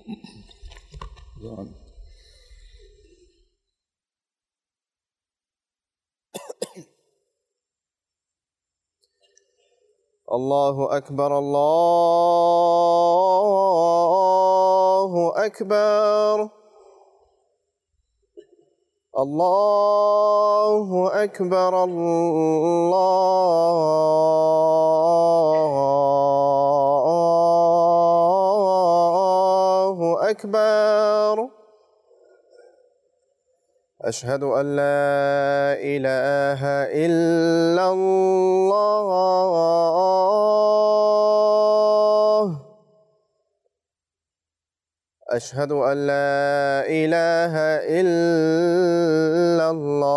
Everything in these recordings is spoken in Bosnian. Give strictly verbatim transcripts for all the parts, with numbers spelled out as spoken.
الله أكبر الله أكبر الله أكبر الله أكبر. أشهد أن لا إله إلا الله. أشهد أن لا إله إلا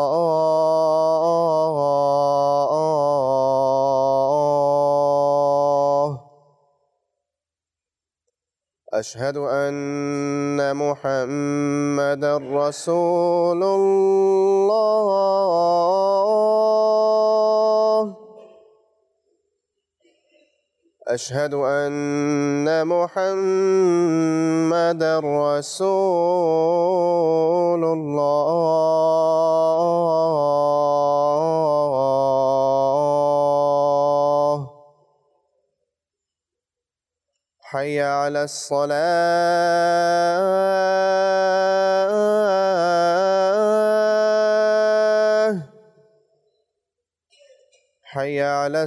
الله. أشهد أن محمدًا رسول الله. أشهد أن محمدًا رسول الله. حي على الصلاة. حي على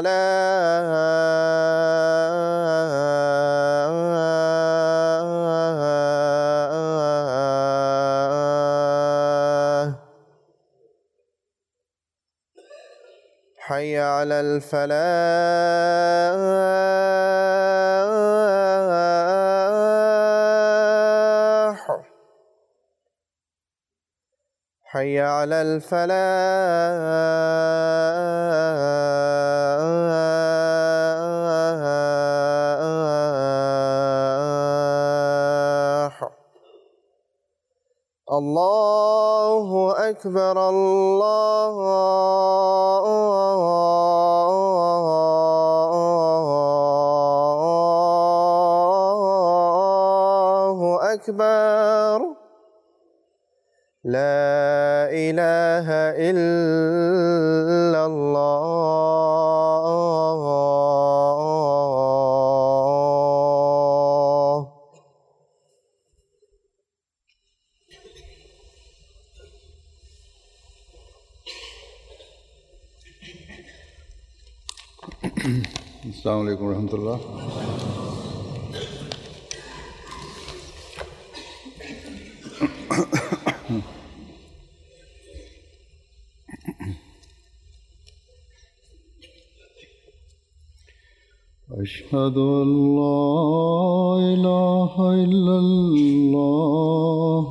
الصلاة. حي على الفلاح. حي على الفلاح. الله أكبر الله أكبر. لا إله إلا الله. السلام عليكم ورحمة الله. أشهد أن لا إله إلا الله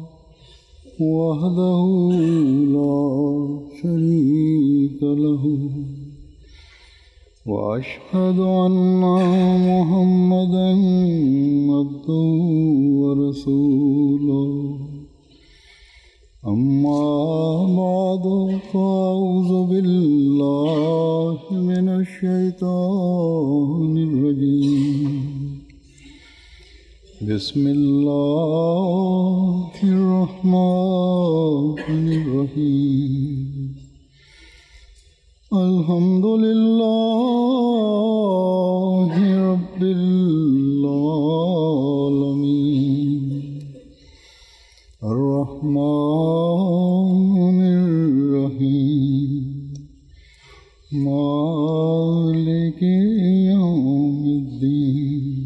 وحده لا شريك له وأشهد أن محمدًا عبده ورسوله. أما بعد فأعوذ بالله من الشيطان الرجيم. بسم الله الرحمن الرحيم. الحمد لله رب العالمين الرحمن الرحيم مالك يوم الدين.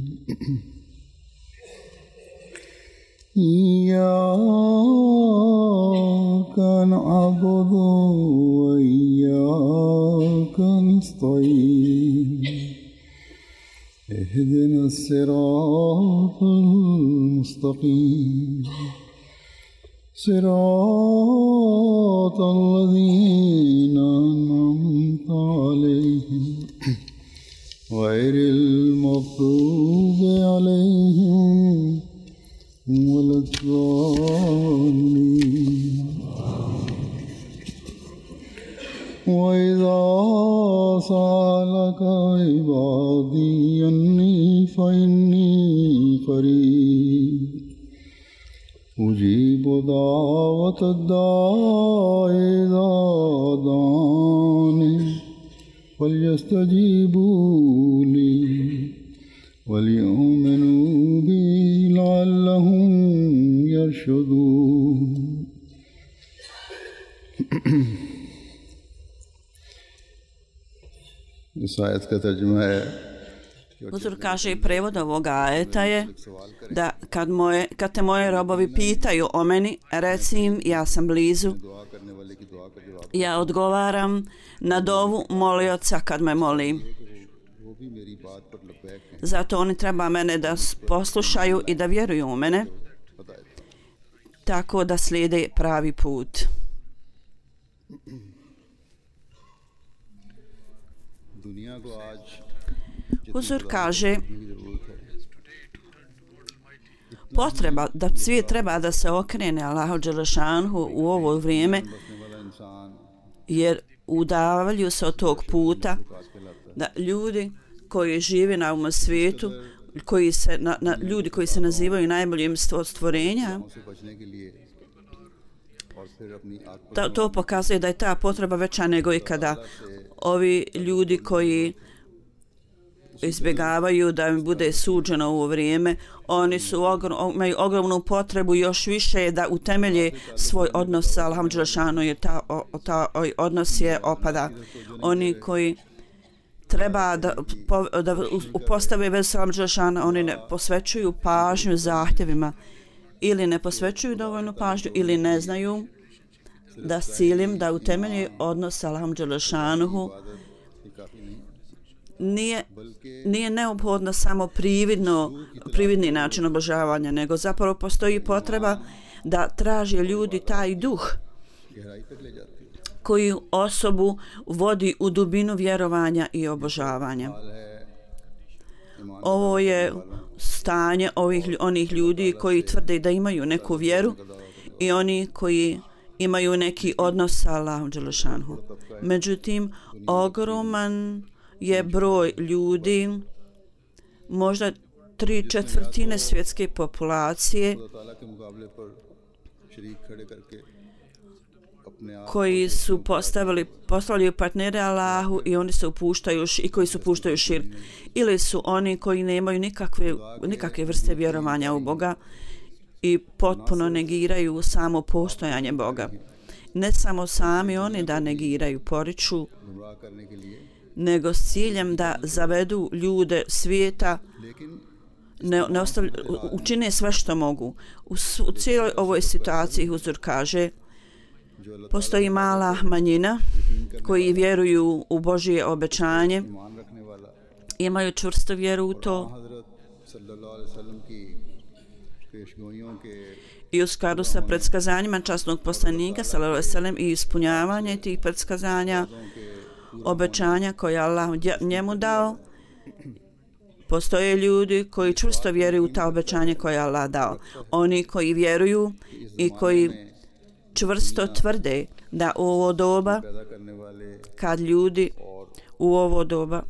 إياك نعبد وإياك نستعين. اهدنا الصراط المستقيم صراط الذين أنعمت عليهم غير المغضوب عليهم ولا الضالين. وإذا سألك عبادي أني فإني قريب أجيب دعوة الداع إذا دعاني فليستجيبوا لي وليؤمنوا بي لعلهم يرشدون. इस आयत का तर्जुमा है Uzur kaže i prevod ovoga ajeta je da kad, moje, kad te moje robovi pitaju o meni, reci im ja sam blizu, ja odgovaram na dovu molioca kad me moli. Zato oni treba mene da poslušaju i da vjeruju u mene, tako da slijede pravi put. Huzur kaže potreba da svijet treba da se okrene Allahu dželešanhu u ovo vrijeme, jer udavaju se od tog puta da ljudi koji žive na ovom svijetu, koji se, na, na, ljudi koji se nazivaju najboljim stvorenja, to, to pokazuje da je ta potreba veća nego ikada. Ovi ljudi koji izbjegavaju da im bude suđeno u ovo vrijeme, oni su ogrom, imaju ogromnu potrebu još više da utemelje svoj odnos sa Allahom dželešanu, jer ta, o, ta o, odnos je opada. Oni koji treba da, po, da postave vezu sa Allahom dželešanu, oni ne posvećuju pažnju zahtjevima, ili ne posvećuju dovoljnu pažnju, ili ne znaju da s ciljem da utemelje odnos sa Allahom dželešanuhu. Nije, nije neophodno samo prividno, prividni način obožavanja, nego zapravo postoji potreba da traže ljudi taj duh koji osobu vodi u dubinu vjerovanja i obožavanja. Ovo je stanje ovih, onih ljudi koji tvrde da imaju neku vjeru i oni koji imaju neki odnos sa Allahom dželešanuhu. Međutim, ogroman je broj ljudi, možda tri četvrtine svjetske populacije, koji su postavili, postavljaju partnere Allahu i oni se upuštaju i koji su puštaju širk, ili su oni koji nemaju nikakve, nikakve vrste vjerovanja u Boga i potpuno negiraju samo postojanje Boga. Ne samo sami oni da negiraju, poriču, nego s ciljem da zavedu ljude svijeta, ne, ne ostavlj, učine sve što mogu. U, u cijeloj ovoj situaciji Huzur kaže postoji mala manjina koji vjeruju u Božje obećanje, imaju čvrstu vjeru u to i u skladu sa predskazanjima časnog poslanika sallallahu alejhi ve sellem i ispunjavanje tih predskazanja, obećanja koje Allah njemu dao. Postoje ljudi koji čvrsto vjeruju u ta obećanja koje Allah dao. Oni koji vjeruju i koji čvrsto tvrde da u ovo doba, kad ljudi u ovo doba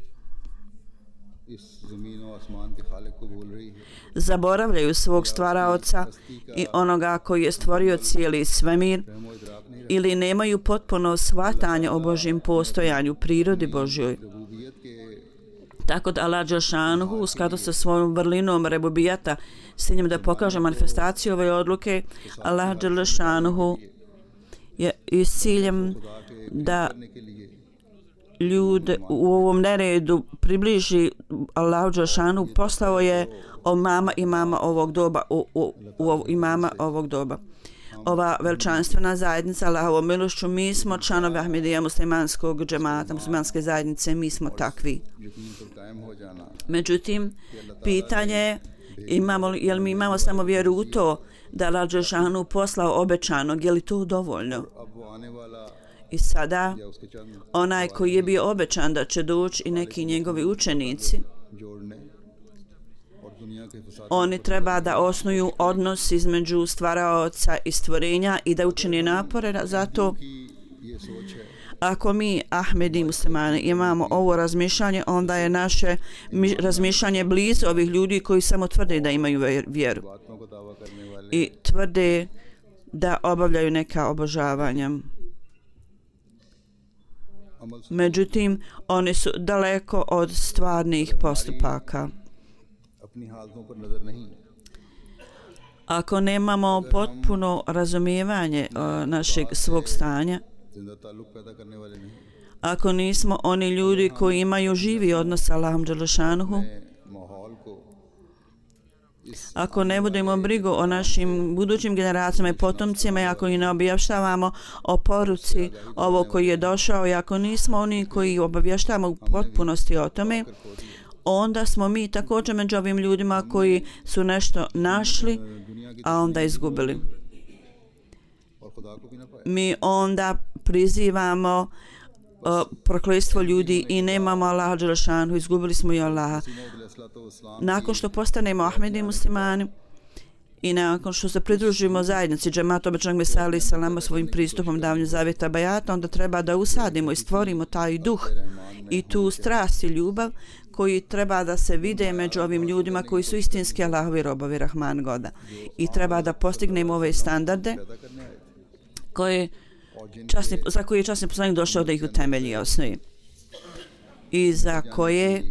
zaboravljaju svog stvaraoca i onoga koji je stvorio cijeli svemir, ili nemaju potpuno shvatanje o Božjem postojanju, prirodi Božjoj. Tako da Allah dželešanuhu u skladu sa svojom vrlinom rebubijata, s njim da pokaže manifestaciju ove odluke, Allah dželešanuhu je i s ciljem da ljude u ovom neredu približi Allahu dželešanuhu, poslao je o mama imama ovog doba, u, u, u imama ovog doba. Ova veličanstvena zajednica Allahovom milošću, mi smo članovi Ahmedija muslimanskog džemata, muslimanske zajednice, mi smo takvi. Međutim, pitanje je, imamo, jel mi imamo samo vjeru u to da Allah dželešanuhu poslao obećanog, je li to dovoljno? I sada, onaj koji je bio obećan da će doći i neki njegovi učenici, oni treba da osnuju odnos između stvaraoca i stvorenja i da učine napore za to. Ako mi, Ahmedi muslimani, imamo ovo razmišljanje, onda je naše mi, razmišljanje blizu ovih ljudi koji samo tvrde da imaju vjeru i tvrde da obavljaju neka obožavanja. Međutim, oni su daleko od stvarnih postupaka. Ako nemamo potpuno razumijevanje uh, našeg svog stanja, ako nismo oni ljudi koji imaju živi odnos sa Allahom dželešanuhu, ako ne budemo brigu o našim budućim generacijama i potomcima i ako i ne objašnjavamo o poruci ovo koji je došao i ako nismo oni koji obavještavamo u potpunosti o tome, onda smo mi također među ovim ljudima koji su nešto našli, a onda izgubili. Mi onda prizivamo uh, prokletstvo ljudi i nemamo Allaha dželešanu, izgubili smo i Allaha. Nakon što postanemo Ahmedi muslimani i nakon što se pridružimo zajednici džemata obećanog Mesija alejhi selama svojim pristupom davanju zavjeta bajata, onda treba da usadimo i stvorimo taj duh i tu strast i ljubav koji treba da se vide među ovim ljudima koji su istinski Allahovi robovi Rahman Goda. I treba da postignemo ove standarde koje časni, za koje je časni poslanik došao da ih utemelji i osnovi. I za koje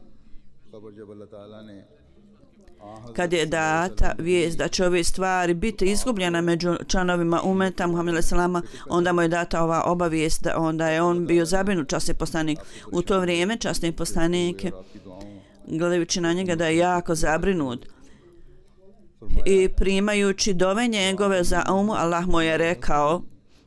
kad je data vijest da će ove stvari biti izgubljena među članovima umeta Muhameda alejhi selama, onda mu je data ova obavijest da onda je on bio zabrinut časni poslanik. U to vrijeme časni poslanik, gledajući na njega da je jako zabrinut i primajući dove njegove za umu, Allah mu je rekao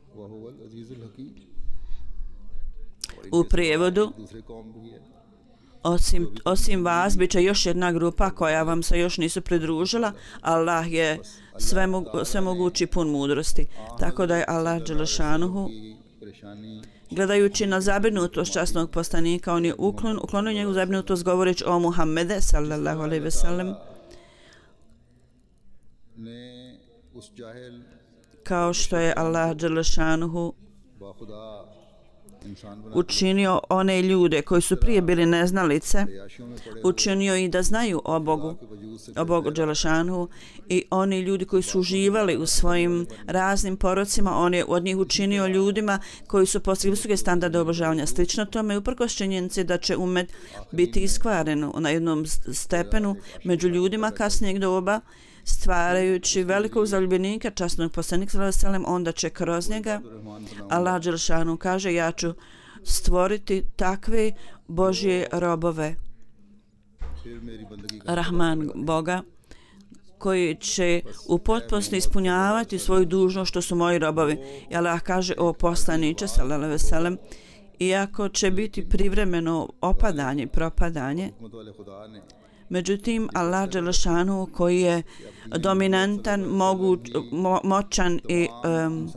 u prijevodu: Osim, osim vas, bit će još jedna grupa koja vam se još nisu pridružila. Allah je sve, mogu, sve mogući pun mudrosti. Tako da je Allah dželešanuhu, gledajući na zabrinutost časnog poslanika, on je uklon, uklonio njegovu zabrinutost govoreći o Muhammede sallallahu alejhi ve sellem, kao što je Allah dželešanuhu učinio one ljude koji su prije bili neznalice, učinio i da znaju o Bogu, o Bogu dželešanuhu, i oni ljudi koji su uživali u svojim raznim porocima, on je od njih učinio ljudima koji su postigli visoke standarde obožavanja. Slično tome, uprkos činjenici da će umet biti iskvaren na jednom stepenu među ljudima kasnijeg doba, stvarajući velikog zaljubljenika časnog poslanika sallallahu alejhi ve sellem, onda će kroz njega Allah dželešanu kaže: ja ću stvoriti takve Božje robove Rahman Boga koji će u potpunosti ispunjavati svoju dužnost što su moji robovi. I Allah kaže: o poslaniče sallallahu alejhi ve sellem, iako će biti privremeno opadanje i propadanje, međutim Allah dželešanu koji je dominantan, mogu, mo, moćan i um,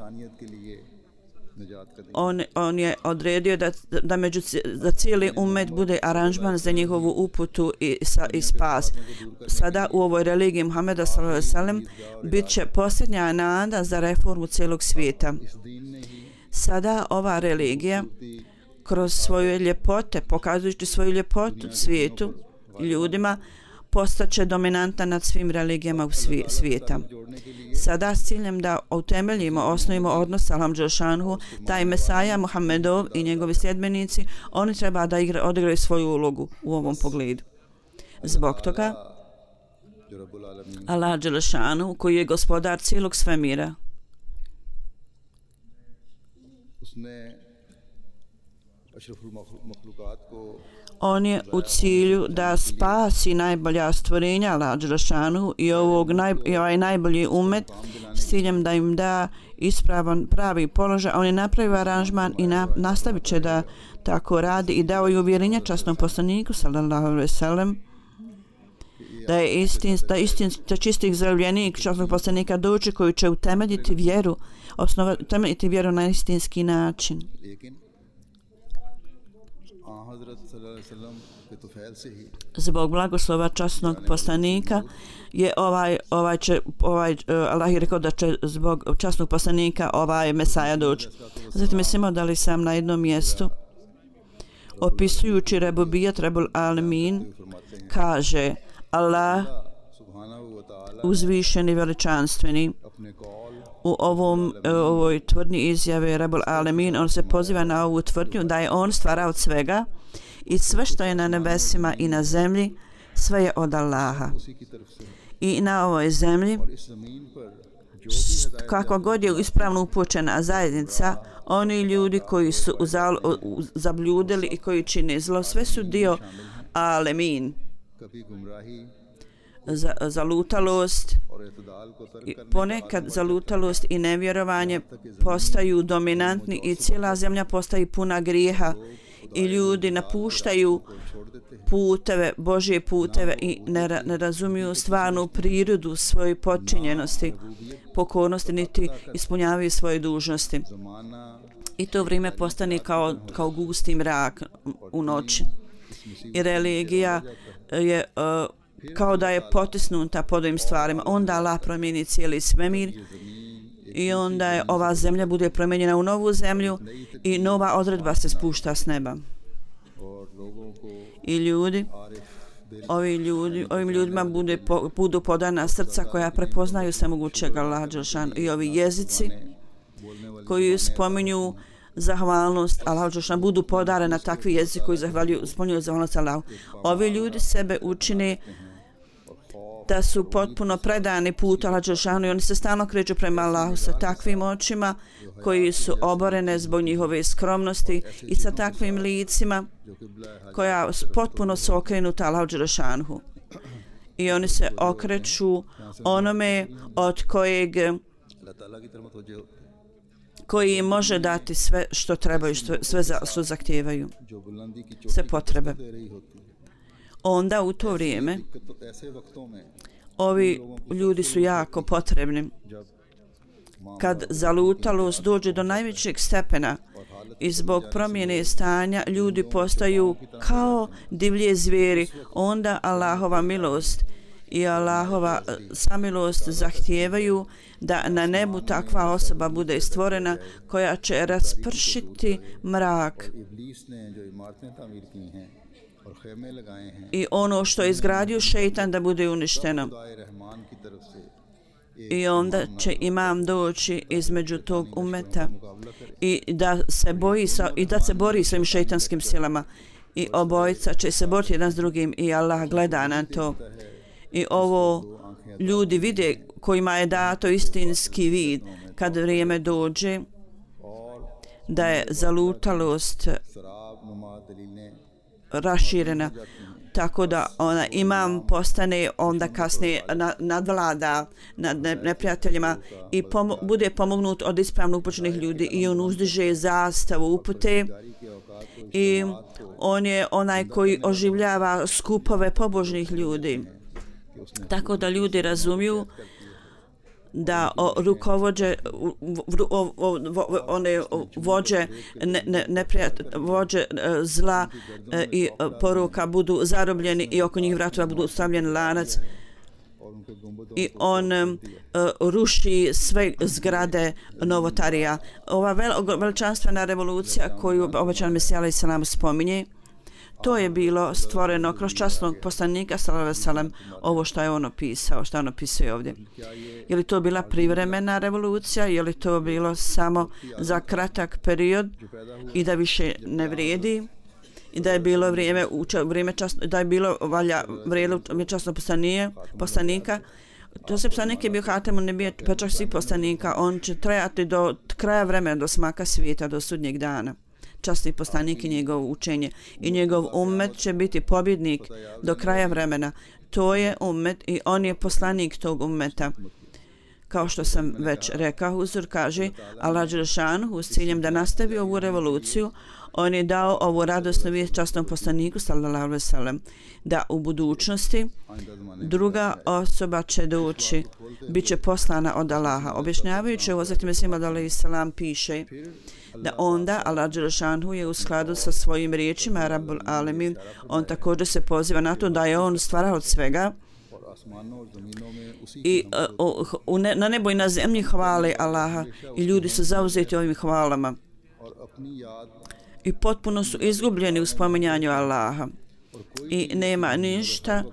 on, on je odredio da, da među da cijeli umet bude aranžman za njihovu uputu i, sa, i spas. Sada u ovoj religiji Muhameda sallallahu alejhi ve sellem bit će posljednja nada za reformu cijelog svijeta. Sada ova religija kroz svoje ljepote, pokazujući svoju ljepotu svijetu, ljudima, postaće dominantna nad svim religijama u svijeta. Sada s ciljem da utemeljimo, osnovimo odnos sa Allahom dželešanuhu, taj Mesaja Muhammedov i njegovi sljedbenici, oni treba da igra, odigraju svoju ulogu u ovom pogledu. Zbog toga Allah dželešanuhu, koji je gospodar cijelog svemira, on je u cilju da spasi najbolja stvorenja Allah dželešanuhu i ovog naj, i ovaj najbolji umet s ciljem da im da ispravan pravi položaj. On je napravio aranžman i na, nastavit će da tako radi i dao je uvjerenje časnom poslaniku sallallahu alejhi ve sellem da je istin, da istin, da čistih zaljubljenik časnog poslanika doći koji će utemeljiti vjeru, osnova, utemeljiti vjeru na istinski način. Zbog blagoslova časnog poslanika je ovaj, ovaj će, ovaj, Allah je rekao da će zbog časnog poslanika ovaj Mesaja doći. Zatim mislimo da li sam na jednom mjestu opisujući Rebubijat Rebul Alamin kaže Allah uzvišeni veličanstveni u ovom ovoj tvrdnji izjave Rebul Alamin on se poziva na ovu tvrdnju da je on stvara od svega i sve što je na nebesima i na zemlji sve je od Allaha i na ovoj zemlji kakva god je ispravno upućena zajednica oni ljudi koji su uzal, u, zabljudili i koji čine zlo sve su dio Alamin za, zalutalost i ponekad zalutalost i nevjerovanje postaju dominantni i cijela zemlja postaje puna grijeha i ljudi napuštaju puteve, Božje puteve i ne, ne razumiju stvarnu prirodu svoje podčinjenosti, pokornosti, niti ispunjavaju svoje dužnosti. I to vrijeme postane kao, kao gusti mrak u noći. I religija je uh, kao da je potisnuta pod ovim stvarima. Onda Allah promijeni cijeli svemir i onda je ova zemlja bude promijenjena u novu zemlju i nova odredba se spušta s neba. I ljudi, ovi ljudi, ovim ljudima bude, po, budu podana srca koja prepoznaju svemogućeg Allaha dželešanu i ovi jezici koji spominju zahvalnost Allahu dželešanu budu podarena takvi jezici koji zahvaljuju, spominju zahvalnost Allahu. Ovi ljudi sebe učine da su potpuno predani putu Allaha dželešanu i oni se stalno kreću prema Allahu sa takvim očima koji su oborene zbog njihove skromnosti i sa takvim licima koja potpuno su okrenuta Allahu dželešanu. I oni se okreću onome od kojeg koji im može dati sve što trebaju, što, sve za, što zahtijevaju, sve potrebe. Onda u to vrijeme ovi ljudi su jako potrebni. Kad zalutalost dođe do najvećeg stepena i zbog promjene stanja ljudi postaju kao divlje zvijeri, onda Allahova milost i Allahova samilost zahtijevaju da na nebu takva osoba bude stvorena koja će raspršiti mrak i ono što je izgradio šejtan da bude uništeno. I onda će imam doći između tog umeta i da se boji sa, i da se bori sa ovim šejtanskim silama i obojica će se boriti jedan s drugim i Allah gleda na to. I ovo ljudi vide kojima je dato istinski vid kad vrijeme dođe da je zalutalost raširena tako da ona imam postane onda kasnije nadvlada nad neprijateljima i pomo bude pomognut od ispravno upućenih ljudi i on uzdiže zastavu upute i on je onaj koji oživljava skupove pobožnih ljudi. Tako da ljudi razumiju da o, rukovođe o, o, o, one vođe ne, ne, neprijat, vođe zla e, i poruka budu zarobljeni i oko njih vratova budu stavljen lanac i on e, ruši sve zgrade novotarija. Ova vel, veličanstvena revolucija koju obećan Mesija alejhi selam spominje, to je bilo stvoreno kroz časnog poslanika sallallahu alejhi ve sellem, ovo što je on opisao, što on opisuje ovdje. Je li to bila privremena revolucija, je li to bilo samo za kratak period i da više ne vrijedi i da je bilo vrijeme, vrijeme časno, da je bilo valja vrijeme časnog poslanika. To se poslanik je bio Hatemun nebija, pečak svih poslanika, on će trajati do kraja vremena, do smaka svijeta, do sudnjeg dana. Časni poslanik i njegovo učenje i njegov ummet će biti pobjednik do kraja vremena. To je ummet i on je poslanik tog ummeta. Kao što sam već rekao, Huzur kaže Allah dželešanu s ciljem da nastavi ovu revoluciju, on je dao ovu radosnu vijest časnom poslaniku sallallahu alejhi ve sellem da u budućnosti druga osoba će doći, bit će poslana od Allaha. Objašnjavajući ovo, zatim Mesija alejhi selam piše da onda Allah dželešanu je u skladu sa svojim riječima Rabbul Alemin, on također se poziva na to da je on stvarao od svega i uh, uh, ne, na nebo i na zemlji hvale Allaha i ljudi su zauzeti ovim hvalama i potpuno su izgubljeni u spominjanju Allaha i nema ništa,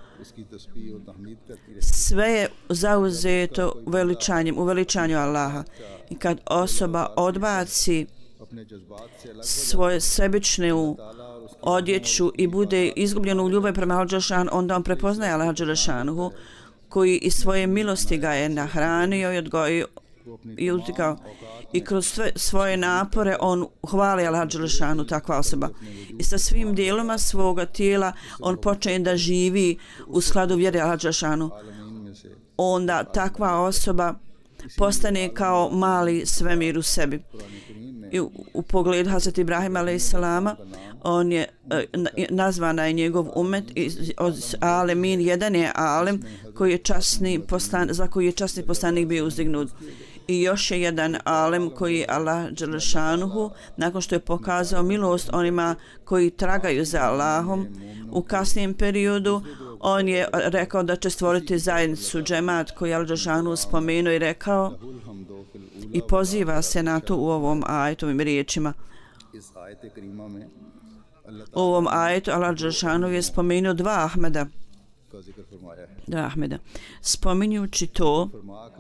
sve je zauzeto veličanjem, u veličanju Allaha. I kad osoba odbaci svoje sebičnu odjeću i bude izgubljen u ljubav prema Allahu dželešanu, onda on prepoznaje Allaha dželešanu koji iz svoje milosti ga je nahranio i odgojio i uzdigao i kroz sve svoje napore on hvali Allaha dželešanu, takva osoba. I sa svim dijelima svoga tijela on počne da živi u skladu vjere Allaha dželešanu. Onda takva osoba postane kao mali svemir u sebi. I u, u pogledu Hazreti Ibrahima alejselama, on je nazvana je njegov umet od Alemin, jedan je Alem koji je časni postan, za koji je časni poslanik bio uzdignut. I još je jedan Alem koji Allah dželešanuhu, nakon što je pokazao milost onima koji tragaju za Allahom, u kasnijem periodu on je rekao da će stvoriti zajednicu džemat koji Allah dželešanuhu spomenuo i rekao i poziva se na to u ovom ajetovim riječima. U ovom ajetu Allah dželešanuhu je spomenuo dva Ahmeda. Dva Ahmeda. Spominjući to,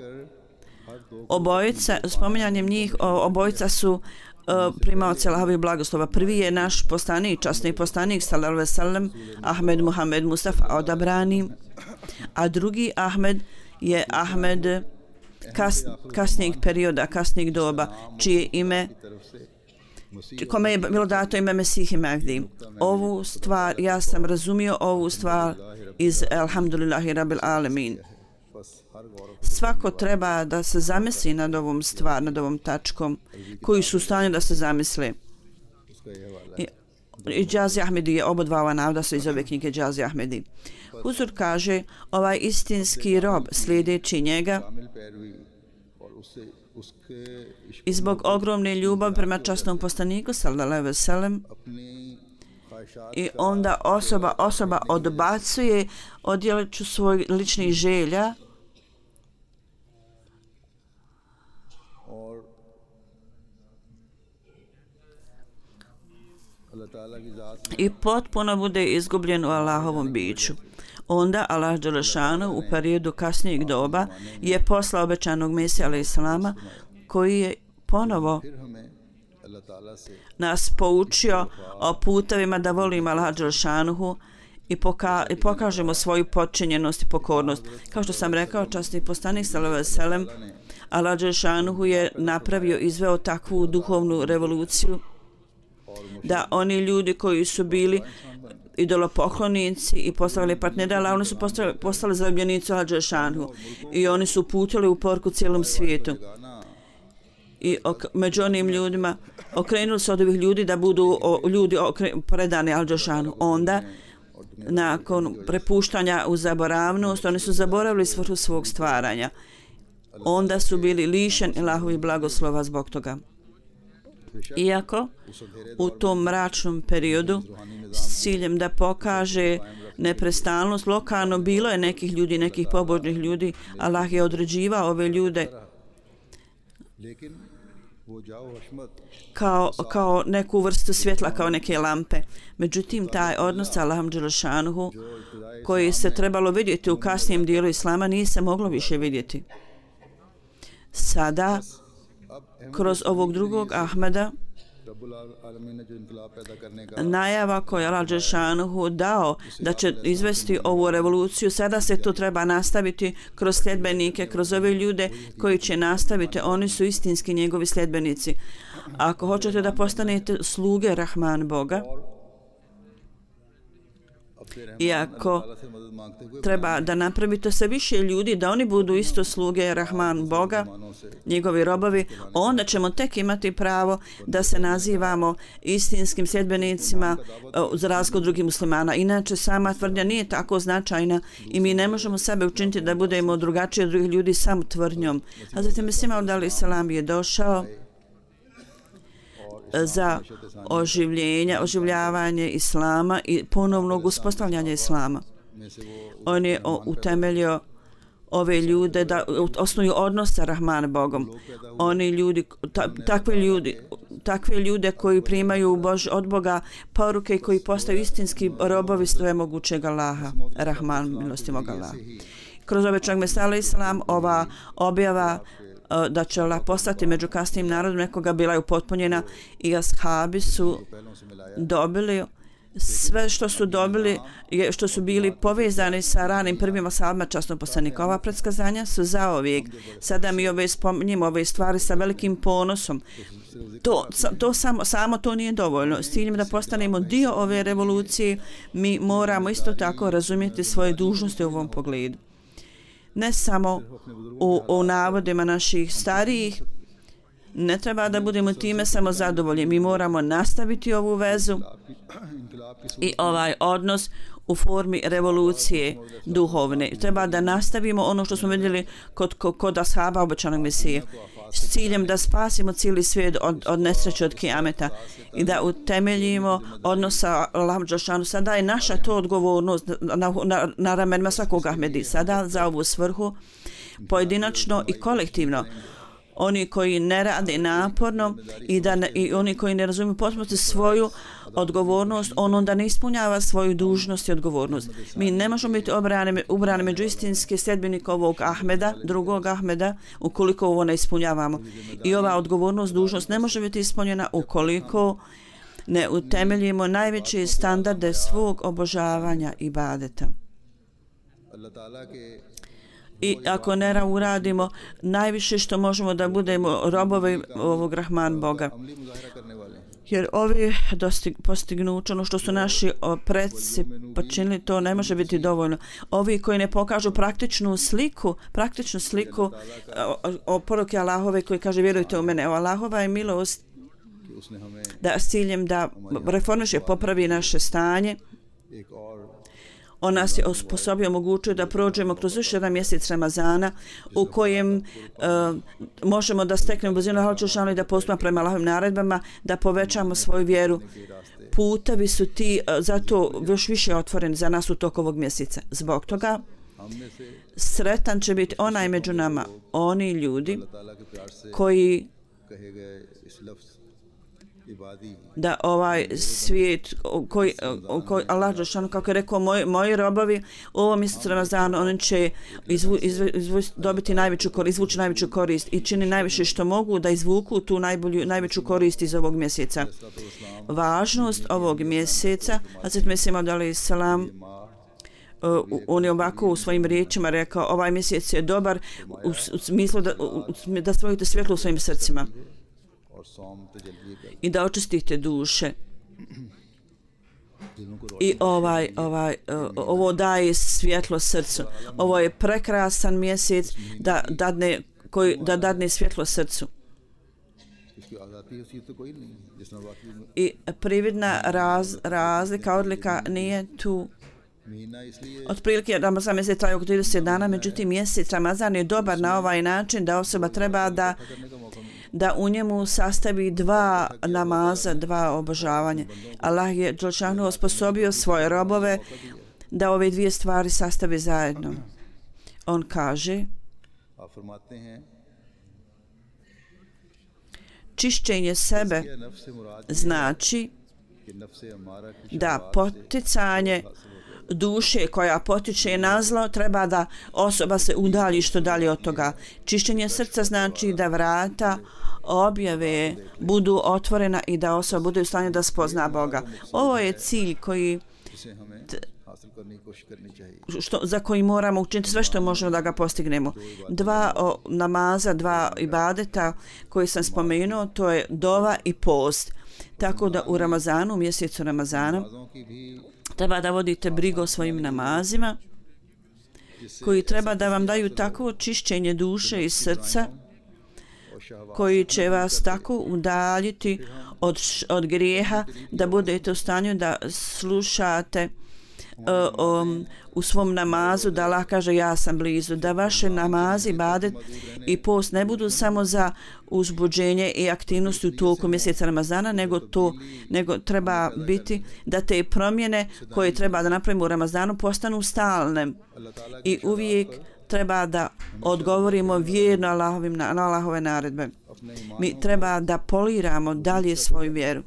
obojica, spominjanjem njih, obojica su uh, primaoci Allahovih blagoslova. Prvi je naš poslanik, časni poslanik, sallallahu alejhi ve sellem, Ahmed Muhammed Mustafa odabrani, a drugi Ahmed je Ahmed kas, kasnijeg perioda, kasnijeg doba, čije ime, kome je bilo dato ime Mesih i Mahdi. Ovu stvar, ja sam razumio ovu stvar iz Alhamdulillahi Rabbil Alemin. Svako treba da se zamisli nad ovom stvar, nad ovom tačkom, koji su u stanju da se zamisle. I, i Džazi Ahmedi je oba ova navoda su iz ove knjige Džazi Ahmedi. Huzur kaže, ovaj istinski rob slijedeći njega i zbog ogromne ljubavi prema časnom poslaniku sallallahu alejhi ve sellem, i onda osoba osoba odbacuje odjeliću svoj ličnih želja i potpuno bude izgubljen u Allahovom biću. Onda Allah dželešanu u periodu kasnijeg doba je poslao obećanog Mesija alejselama koji je ponovo nas poučio o putevima da volimo Allah dželešanu i, poka i pokažemo svoju podčinjenost i pokornost. Kao što sam rekao, časni poslanik sallallahu alejhi ve sellem, Allah dželešanu je napravio, izveo takvu duhovnu revoluciju da oni ljudi koji su bili idolopoklonici i postavili partnere, ali oni su postali, postali zaljubljenici Allah dželešanu i oni su uputili u porku cijelom svijetu. I ok, među onim ljudima okrenuli se od ovih ljudi da budu o, ljudi okre, predani Allah dželešanu. Onda, nakon prepuštanja u zaboravnost, oni su zaboravili svrhu svog stvaranja. Onda su bili lišeni Allahovih blagoslova zbog toga. Iako u tom mračnom periodu s ciljem da pokaže neprestalnost, lokalno bilo je nekih ljudi, nekih pobožnih ljudi, Allah je određivao ove ljude kao, kao neku vrstu svjetla, kao neke lampe. Međutim, taj odnos sa Allahom dželešanuhu koji se trebalo vidjeti u kasnijem dijelu Islama nije se moglo više vidjeti. Sada, kroz ovog drugog Ahmeda, najava koju je Allah dželešanuhu dao da će izvesti ovu revoluciju, sada se to treba nastaviti kroz sljedbenike, kroz ove ljude koji će nastaviti, oni su istinski njegovi sljedbenici. Ako hoćete da postanete sluge Rahman Boga, iako treba da napravite se više ljudi da oni budu isto sluge Rahman Boga, njegovi robovi, onda ćemo tek imati pravo da se nazivamo istinskim sljedbenicima za razliku od drugih muslimana. Inače, sama tvrdnja nije tako značajna i mi ne možemo sebe učiniti da budemo drugačiji od drugih ljudi samo tvrdnjom. Hazreti Mesih alejhi selam je došao za oživljenje, oživljavanje Islama i ponovnog uspostavljanja Islama. On je utemeljio ove ljude da osnuju odnos sa Rahman Bogom. Oni ljudi, ta, takvi ljudi, takve ljude koji primaju Bož, od Boga poruke i koji postaju istinski robovi svemogućeg Allaha, Rahman, milostivog Allaha. Kroz obećanog Mesala Islam, ova objava da će Allah poslati među kasnim narodom nekoga bila je upotpunjena i ashabi su dobili sve što su dobili, što su bili povezani sa ranim prvim ashabima časnog poslanika. Ova predskazanja su zauvijek. Sada mi ove spominjemo ove stvari sa velikim ponosom. To, to samo, samo to nije dovoljno. S ciljem da postanemo dio ove revolucije, mi moramo isto tako razumjeti svoje dužnosti u ovom pogledu. Ne samo u, u navodima naših starijih, ne treba da budemo time samo zadovoljni. Mi moramo nastaviti ovu vezu i ovaj odnos u formi revolucije duhovne. Treba da nastavimo ono što smo vidjeli kod, kod ashaba obećanog Mesije s ciljem da spasimo cijeli svijet od, od nesreće, od kijameta i da utemeljimo odnos sa Allahom dželešanu. Sada je naša to odgovornost na, na, na ramenima svakog Ahmedi. Sada za ovu svrhu pojedinačno i kolektivno oni koji ne rade naporno i, da ne, i oni koji ne razumiju potpuno svoju odgovornost, on onda ne ispunjava svoju dužnost i odgovornost. Mi ne možemo biti obrani, ubrani među istinske sljedbenika ovog Ahmeda, drugog Ahmeda, ukoliko ovo ne ispunjavamo. I ova odgovornost, dužnost ne može biti ispunjena ukoliko ne utemeljimo najveće standarde svog obožavanja i ibadeta. I ako ne uradimo najviše što možemo da budemo robovi ovog Rahman Boga. Jer ovi dostig, postignuće, ono što su naši predci počinili, to ne može biti dovoljno. Ovi koji ne pokažu praktičnu sliku, praktičnu sliku o, o poruke Allahove koji kaže vjerujte u mene. O Allahova je milost da s ciljem da reformiše, popravi naše stanje. On nas je osposobio, omogućuje da prođemo kroz još jedan mjesec Ramazana u kojem uh, možemo da steknemo brzinu Allahove i da postupamo prema Allahovim naredbama, da povećamo svoju vjeru. Putevi su ti uh, zato još više otvoreni za nas u toku ovog mjeseca. Zbog toga sretan će biti onaj među nama, oni ljudi koji da ovaj svijet koji, koji Allah dželešanu, kako je rekao moji, moji robovi u ovom mjesecu Ramazana oni će izvu, izvu, izvu, dobiti najveću korist, izvući najveću korist i čini najviše što mogu da izvuku tu najbolju, najveću korist iz ovog mjeseca. Važnost ovog mjeseca, Hazret Mesih Maud alejhi selam Uh, on je ovako u svojim riječima rekao ovaj mjesec je dobar u, u smislu da, u, da stvorite svjetlo u svojim srcima i da očistite duše i ovaj, ovaj, uh, ovo daje svjetlo srcu. Ovo je prekrasan mjesec da dadne, koji, da dadne svjetlo srcu. I prividna raz, razlika, odlika nije tu. Otprilike Ramazan mjesec traje oko trideset dana, međutim mjesec Ramazan je dobar na ovaj način da osoba treba da da u njemu sastavi dva namaza, dva obožavanja. Allah je dželešanu osposobio svoje robove da ove dvije stvari sastavi zajedno. On kaže čišćenje sebe znači da poticanje duše koja potiče na zlo treba da osoba se udalji što dalje od toga. Čišćenje srca znači da vrata objave budu otvorena i da osoba bude u stanju da spozna Boga. Ovo je cilj koji što, za koji moramo učiniti sve što možemo da ga postignemo. Dva o, namaza, dva ibadeta koje sam spomenuo, to je dova i post. Tako da u Ramazanu, u mjesecu Ramazana, treba da vodite brigu o svojim namazima koji treba da vam daju takvo čišćenje duše i srca koji će vas tako udaljiti od, od grijeha da budete u stanju da slušate um, u svom namazu da Allah kaže ja sam blizu, da vaše namazi, ibadet i post ne budu samo za uzbuđenje i aktivnosti u toku mjeseca Ramazana, nego to nego treba biti da te promjene koje treba da napravimo u Ramazanu postanu stalne i uvijek treba da odgovorimo vjerno Allahovim, na Allahove naredbe. Mi treba da poliramo dalje svoju vjeru.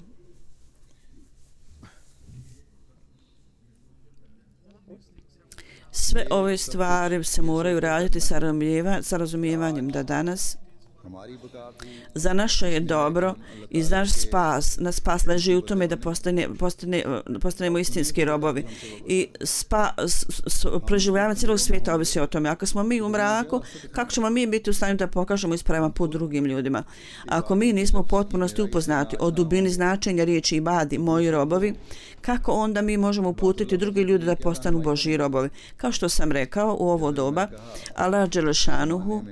Sve ove stvari se moraju raditi sa, razumijeva, sa razumijevanjem da danas za naše je dobro i naš spas, naš spas leži u tome da postane, postane, postanemo istinski robovi i spa, s, s, preživljavanje cijelog svijeta ovisi o tome. Ako smo mi u mraku, kako ćemo mi biti u stanju da pokažemo ispravan put drugim ljudima? Ako mi nismo u potpunosti upoznati o dubini značenja riječi ibadi, moji robovi, kako onda mi možemo uputiti drugi ljudi da postanu Božji robovi? Kao što sam rekao, u ovo doba Allah dželešanuhu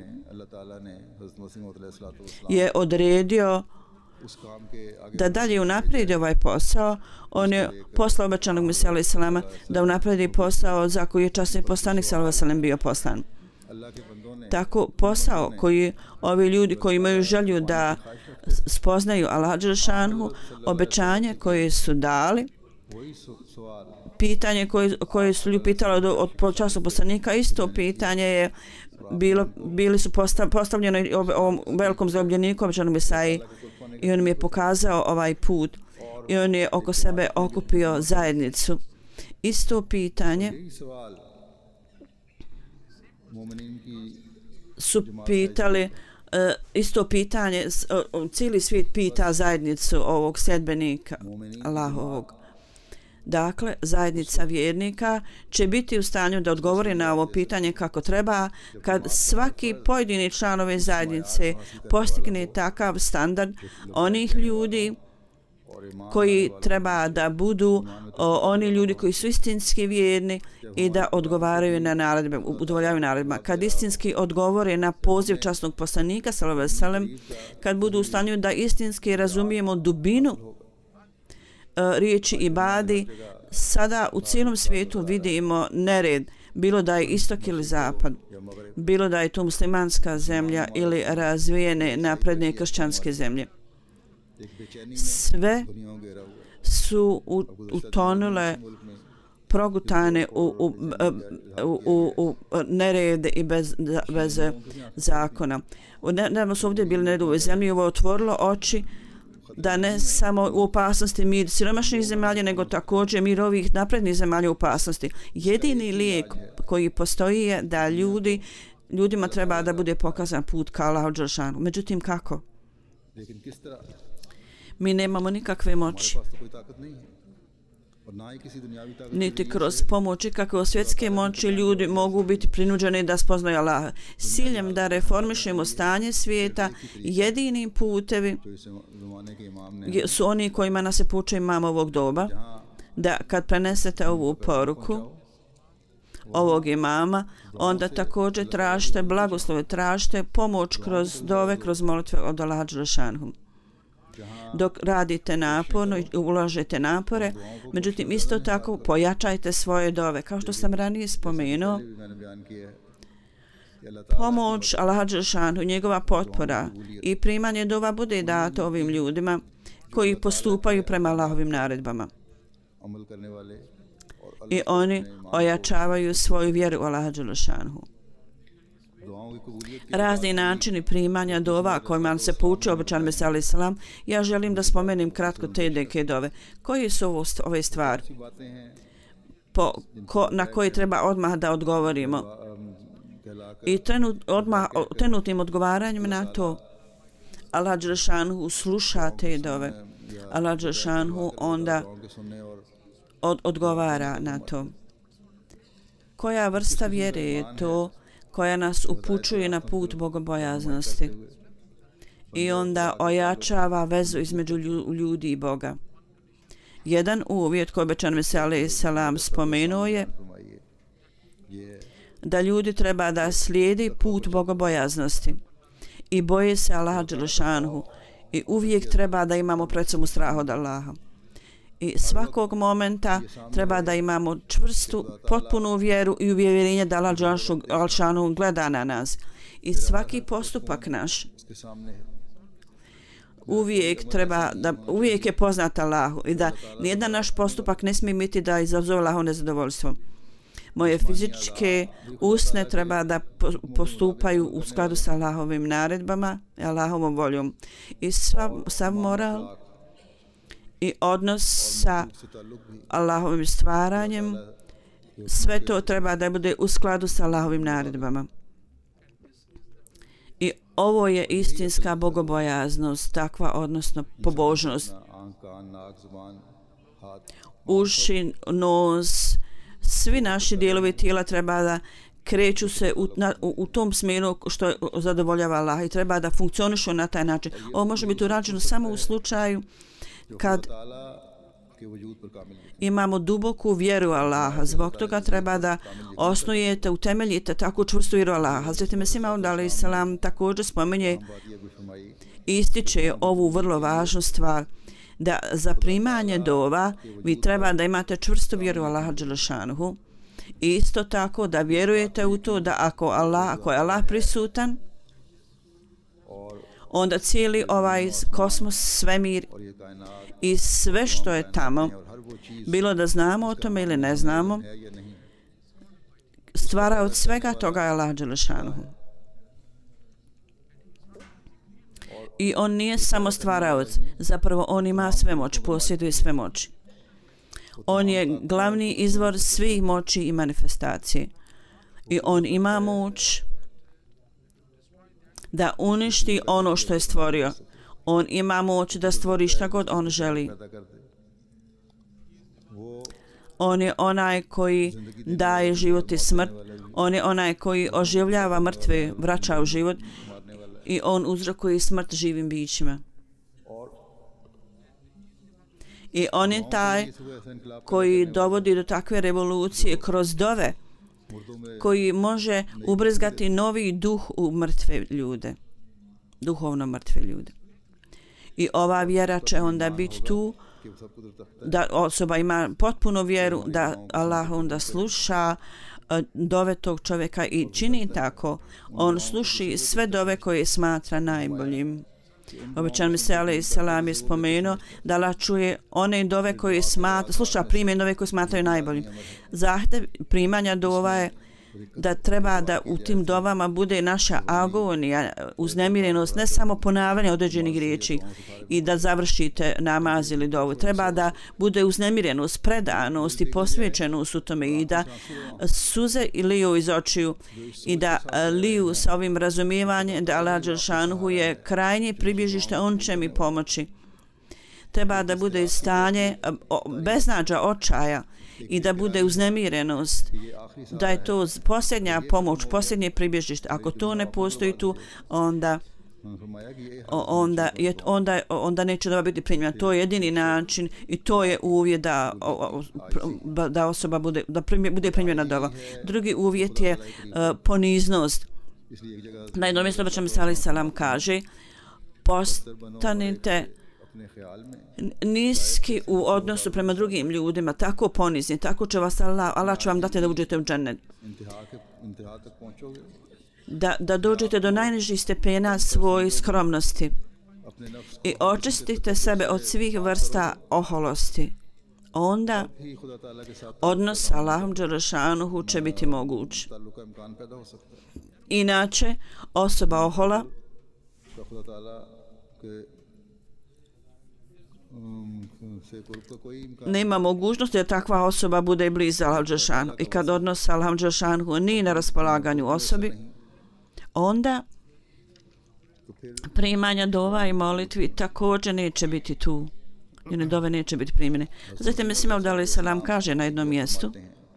je odredio da dalje unaprijedi ovaj posao. On je poslao obećanog Mesija alejhi selama da unaprijedi posao za koji je časni poslanik sallallahu alejhi ve sellem bio poslan. Tako posao koji ovi ljudi koji imaju želju da spoznaju Allah dželešanuhu, obećanje koje su dali, pitanje koje, koje su ljudi pitali od, od času poslanika, isto pitanje je bilo, bili su postav, postavljeno ovom velikom zarobljeniku, obećanom Mesaji, i on mi je pokazao ovaj put i on je oko sebe okupio zajednicu. Isto pitanje su pitali, uh, isto pitanje, uh, cijeli svijet pita zajednicu ovog sljedbenika Allahovog. Dakle, zajednica vjernika će biti u stanju da odgovori na ovo pitanje kako treba kad svaki pojedini član ove zajednice postigne takav standard onih ljudi koji treba da budu o, oni ljudi koji su istinski vjerni i da odgovaraju na naredbe, udovoljavaju naredbama. Kad istinski odgovore na poziv časnog poslanika sallallahu alejhi ve sellem, kad budu u stanju da istinski razumijemo dubinu riječi ibadi, sada u cijelom svijetu vidimo nered, bilo da je istok ili zapad, bilo da je to muslimanska zemlja ili razvijene napredne kršćanske zemlje. Sve su utonule, progutane u, u, u, u, u nerede i bez, bez zakona. Nedavno su ovdje bili nered u ovoj zemlji i ovo je otvorilo oči da ne samo u opasnosti mir siromašnih zemalja, nego također mir ovih naprednih zemalja u opasnosti. Jedini lijek koji postoji je da ljudi, ljudima treba da bude pokazan put ka Allahu dželešanu. Međutim, kako? Mi nemamo nikakve moći. Niti kroz pomoći kako svjetske moći ljudi mogu biti prinuđeni da spoznaju Allaha. S ciljem da reformišemo stanje svijeta, jedini putevi su oni kojima nas se poučio imam ovog doba, da kad prenesete ovu poruku ovog imama, onda također tražite blagoslove, tražite pomoć kroz dove, kroz molitve od Allaha dželešanu. Dok radite naporno i ulažete napore, međutim isto tako pojačajte svoje dove. Kao što sam ranije spomenuo, pomoć Allaha dželešanu, njegova potpora i primanje dova bude dato ovim ljudima koji postupaju prema Allahovim naredbama. I oni ojačavaju svoju vjeru u Allaha dželešanu. Razni načini primanja dova kojima se poučio obećan Mesija alejhi selam, ja želim da spomenem kratko te neke dove. Koji su ovo, ove stvari po, ko, na koje treba odmah da odgovorimo? I trenut, odmah, trenutnim odgovaranjem na to Allah dželešanu sluša te dove. Allah dželešanu onda od, odgovara na to. Koja vrsta vjere je to koja nas upućuje na put bogobojaznosti i onda ojačava vezu između ljudi i Boga. Jedan uvjet koji obećan Mesija alejhi selam spomenuo je da ljudi treba da slijedi put bogobojaznosti i boje se Allaha dželešanu i uvijek treba da imamo pred sobom strah od Allaha. I svakog momenta treba da imamo čvrstu, potpunu vjeru i uvjerenje da Allah dželešanu gleda na nas. I svaki postupak naš uvijek treba da uvijek je poznat Allahu i da nijedan naš postupak ne smije biti da izazove Allahu nezadovoljstvo. Moje fizičke usne treba da postupaju u skladu sa Allahovim naredbama i Allahovom voljom. I sav, sav moral i odnos sa Allahovim stvaranjem, sve to treba da bude u skladu sa Allahovim naredbama. I ovo je istinska bogobojaznost, takva odnosno pobožnost. Uši, nos, svi naši dijelovi tijela treba da kreću se u, na, u, u tom smjeru što zadovoljava Allah i treba da funkcionišu na taj način. Ovo može biti urađeno samo u slučaju kad imamo duboku vjeru Allaha. Zbog toga treba da osnujete, utemeljite takvu čvrstu vjeru Allaha. Hazreti Mesih Maud alejhi selam također spominje i ističe ovu vrlo važnu stvar, da za primanje dova vi treba da imate čvrstu vjeru Allaha dželešanuhu. Isto tako da vjerujete u to da ako Allah, ako je Allah prisutan, onda cijeli ovaj kosmos, svemir i sve što je tamo, bilo da znamo o tome ili ne znamo, stvara od svega toga je Allah dželešanuhu. I on nije samo stvaraoc, zapravo on ima sve moć, posjeduje sve moći. On je glavni izvor svih moći i manifestacije. I on ima moć da uništi ono što je stvorio. On ima moć da stvori šta god on želi. On je onaj koji daje život i smrt. On je onaj koji oživljava mrtve, vraća u život. I on uzrokuje smrt živim bićima. I on je taj koji dovodi do takve revolucije kroz dove, koji može ubrizgati novi duh u mrtve ljude, duhovno mrtve ljude. I ova vjera će onda biti tu, da osoba ima potpunu vjeru da Allah onda sluša dove tog čovjeka i čini tako. On sluši sve dove koje smatra najboljim. Obećan Mesih alejhi selam je spomenuo da Allah čuje one dove koje smatra, sluša prime dove koje smatraju najboljim. Zahtev primanja dova je da treba da u tim dovama bude naša agonija, uznemirenost, ne samo ponavljanje određenih riječi i da završite namaz ili dovu. Treba da bude uznemirenost, predanost i posvećenost u tome i da suze liju iz očiju i da liju sa ovim razumijevanjem da Allah dželešanuhu je krajnje pribježište, on će mi pomoći. Treba da bude stanje beznađa, očaja i da bude uznemirenost, da je to posljednja pomoć, posljednje pribježište. Ako to ne postoji tu, onda onda je onda onda neće da biti primljena. To je jedini način i to je uvjet da da osoba bude da primje, bude primljena dova. Drugi uvjet je uh, poniznost. Na jednom mjestu Obećan Mesih alejhi selam kaže: postanite niski u odnosu prema drugim ljudima, tako ponizni, tako će vas Allah, Allah će vam dati da uđete u džennet. Da, da dođete do najnižih stepena svoje skromnosti i očistite sebe od svih vrsta oholosti. Onda odnos s Allahom dželešanuhu će biti moguć. Inače, osoba ohola nema mogućnosti da takva osoba bude blizu Allahu dželešanu. I kad odnos s Allahom dželešanu nije na raspolaganju osobi, onda primanja dova i molitvi također neće biti tu. Njene dove neće biti primjene. Zatim Mesih Maud alejhi selam kaže na jednom mjestu: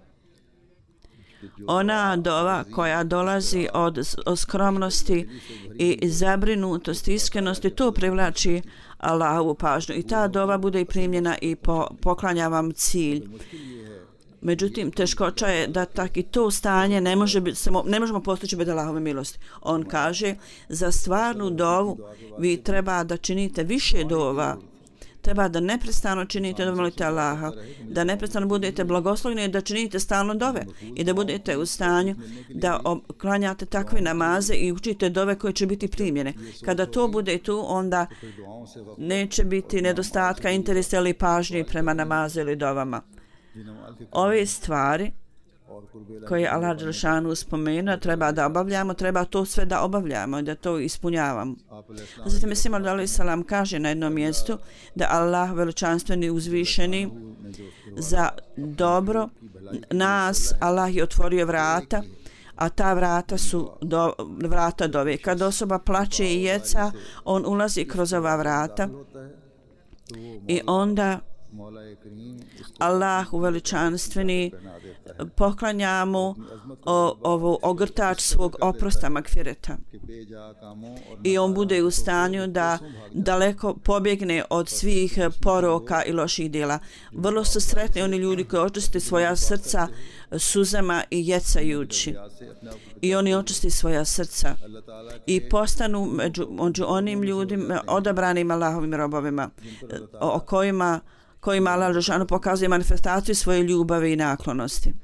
ona dova koja dolazi od, od skromnosti i zabrinutosti, iskrenosti, to privlači Allahovu pažnju i ta dova bude i primljena i po, poklanja vam cilj. Međutim, teškoća je da tak i to stanje ne, može biti, samo, ne možemo postići bez Allahove milosti. On kaže, za stvarnu dovu vi treba da činite više dova, Treba da neprestano činite da molite Allaha, da neprestano budete blagoslovljeni, da činite stalno dove i da budete u stanju da klanjate takve namaze i učite dove koje će biti primjene. Kada to bude tu, onda neće biti nedostatka interesa ili pažnje prema namazu ili dovama. Ove stvari koje Allah Đelešanu spomenuo treba da obavljamo, treba to sve da obavljamo i da to ispunjavamo. Zatim Mesih alejhi selam kaže na jednom mjestu da Allah veličanstveni uzvišeni za dobro nas Allah je otvorio vrata, a ta vrata su do, vrata dove. Kad osoba plače i jeca, on ulazi kroz ova vrata i onda Allah uveličanstveni poklanja mu ovu ogrtač svog oprosta magfireta i on bude u stanju da daleko pobjegne od svih poroka i loših djela. Vrlo su sretni oni ljudi koji očiste svoja srca suzama i jecajući i oni očisti svoja srca i postanu među, među onim ljudima odabranim Allahovim robovima o kojima kojima Allah Đelešanu pokazuje manifestaciju svoje ljubavi i naklonosti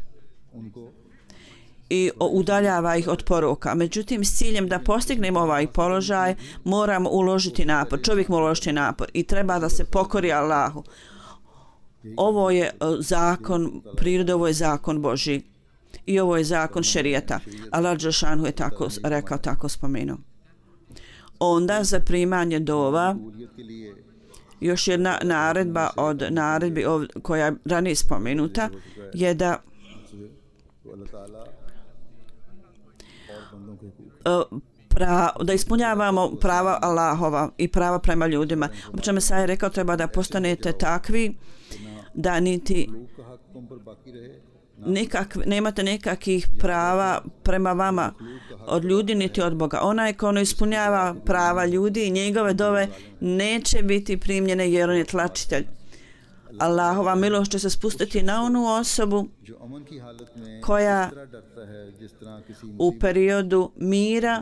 i udaljava ih od poroka. Međutim, s ciljem da postignemo ovaj položaj moramo uložiti napor. Čovjek mora uložiti napor i treba da se pokori Allahu. Ovo je zakon prirode, ovo je zakon Božji i ovo je zakon šerijata. Allah Đelešanu je tako rekao, tako spomenuo. Onda za primanje dova još jedna naredba od naredbi koja je ranije spomenuta je da pra, da ispunjavamo prava Allahova i prava prema ljudima. Obično Mesija je rekao treba da postanete takvi da niti nikak, nemate nekakvih prava prema vama od ljudi niti od Boga. Onaj ko ne ispunjava prava ljudi i njegove dove neće biti primljene jer on je tlačitelj. Allahova milost će se spustiti na onu osobu koja u periodu mira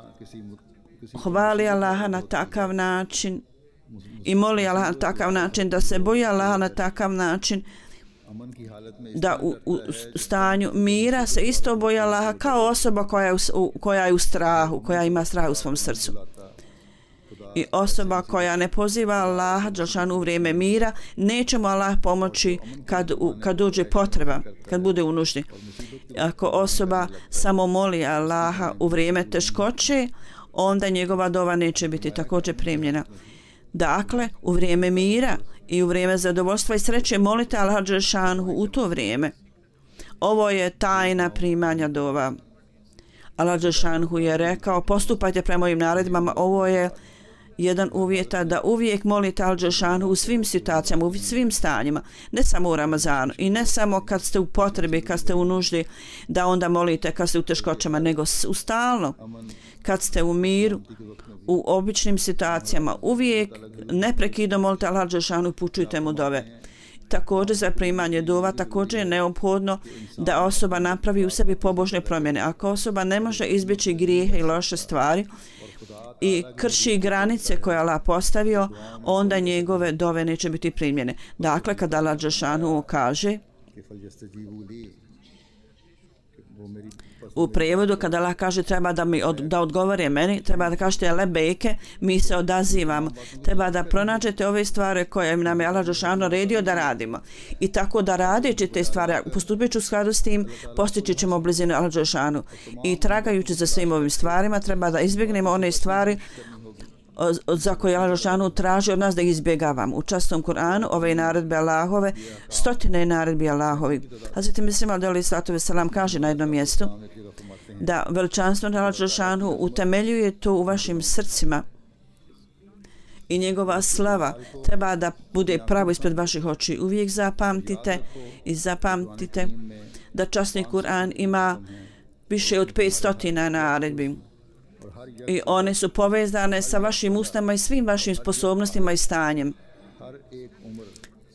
hvali Allaha na takav način i moli Allaha na takav način, da se boji Allaha na takav način, da u, u stanju mira se isto boji Allaha kao osoba koja je u, koja je u strahu, koja ima strah u svom srcu. I osoba koja ne poziva Allaha Đelešanu u vrijeme mira, neće mu Allah pomoći kad, u, kad dođe potreba, kad bude u nuždi. Ako osoba samo moli Allaha u vrijeme teškoće, onda njegova dova neće biti također primljena. Dakle, u vrijeme mira i u vrijeme zadovoljstva i sreće molite Allaha Đelešanu u to vrijeme. Ovo je tajna primanja dova. Allah Đelešanu je rekao, postupajte prema mojim naredbama. Ovo je jedan uvjeta da uvijek molite Allaha Đelešanu u svim situacijama, u svim stanjima, ne samo u Ramazanu i ne samo kad ste u potrebi, kad ste u nuždi, da onda molite kad ste u teškoćama, nego u stalno, kad ste u miru, u običnim situacijama, uvijek neprekidno molite Allaha Đelešanu, upućujte mu dove. Također za primanje dova također je neophodno da osoba napravi u sebi pobožne promjene. Ako osoba ne može izbjeći grijehe i loše stvari i krši granice koje Allah postavio, onda njegove dove neće biti primljene. Dakle, kada Allah Đelešanu kaže u prevodu, kada Allah kaže treba da mi od, da odgovore meni, treba da kažete lebeke, mi se odazivamo. Treba da pronađete ove stvari koje nam je Allah Đelešanu naredio da radimo. I tako da radeći te stvari, postupajući u skladu s tim, postići ćemo blizinu Allah Đelešanu. I tragajući za svim ovim stvarima, treba da izbjegnemo one stvari za koje Allah Đelešanu traži od nas da izbjegavamo. U častom Kur'anu ove naredbe Allahove, stotine naredbi Allahovi. Hazreti Mesih alejhi salatu vesselam kaže na jednom mjestu da veličanstvo Allah Đelešanu utemeljuje to u vašim srcima i njegova slava treba da bude pravo ispred vaših oči. Uvijek zapamtite i zapamtite da časni Kur'an ima više od petstotina naredbi. I one su povezane sa vašim ustama i svim vašim sposobnostima i stanjem.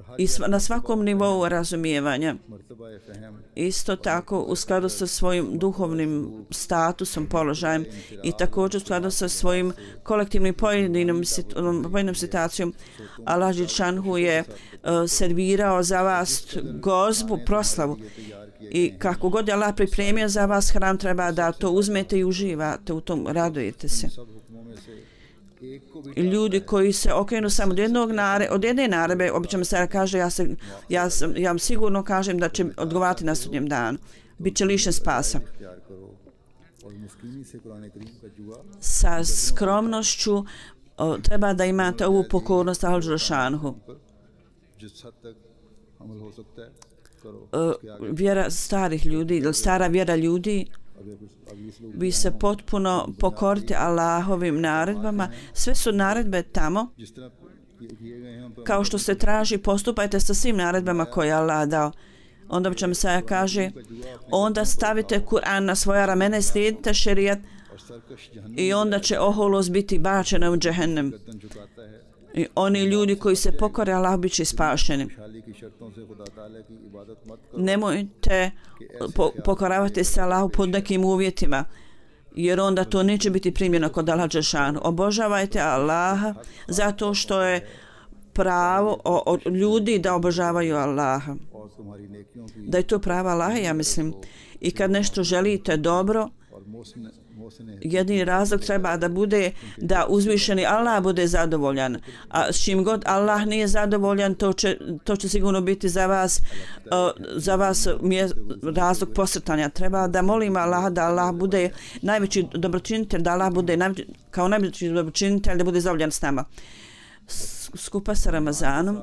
i sv na svakom nivou razumijevanja. मर्तबा फ़हम Isto tako u skladu sa svojim duhovnim statusom, položajem i također u skladu sa svojim kolektivnim pojedinom, pojedinom situacijom. Allah Đelšanhu je uh, servirao za vas gozbu, proslavu. I kako god je Allah pripremio za vas hran, treba da to uzmete i uživate u tom, radujete se. सब हुक्मों में से एक को भी Ljudi koji se okrenu samo od jednog nare, od jedne naredbe, obično se kaže ja se ja sam ja vam sigurno kažem da će odgovarati na sudnjem danu. Biće lišen spasa. प्यार करो और मुस्किनी से कुरान करीम का जुआ Sa skromnošću o, treba da imate ovu pokornost Al Đelšanhu. जिस हद तक अमल हो सकता है करो Uh, vjera starih ljudi ili stara vjera ljudi, अगर कुछ अभी इस लोग vi se potpuno pokorite Allahovim naredbama. Sve su naredbe tamo. जिस तरह किए किए गए हैं उन पर Kao što se traži, postupajte sa svim naredbama koje je Allah dao. Onda će mi Saja kaže, onda stavite Kur'an na svoja ramena i slijedite šerijat और सरकश जहन्नम i onda će oholost biti bačena u džehennem. गर्दन झुकाता है I oni ljudi koji se pokore Allah bit će spašeni. खुशहाली की शर्तों से खुदा ताला की इबादत मत करो Nemojte po pokoravati se Allahu pod nekim uvjetima, jer onda to neće biti primljeno kod Allah Đelšanu. Obožavajte Allaha zato što je pravo o, o ljudi da obožavaju Allaha. और तुम्हारी नेकियों की Da je to pravo Allaha, ja mislim. I kad nešto želite dobro, और मोहसिन Mohsin jedini razlog treba da bude da uzvišeni Allah bude zadovoljan. A s čim god Allah nije zadovoljan, to će, to će sigurno biti za vas, uh, za vas mje, razlog posrtanja. Treba da molimo Allah da Allah bude najveći dobročinitelj, da Allah bude najveći, kao najveći dobročinitelj, da bude zadovoljan s nama. S, skupa sa Ramazanom,